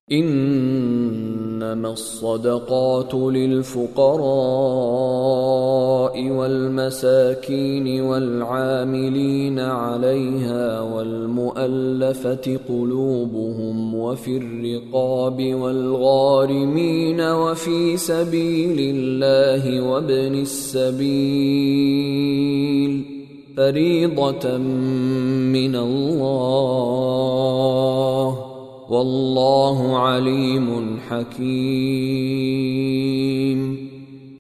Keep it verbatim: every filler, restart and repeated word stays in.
إنما الصدقات للفقراء والمساكين والعاملين عليها والمؤلفة قلوبهم وفي الرقاب والغارمين وفي سبيل الله وابن السبيل فريضة من الله والله عليم حكيم.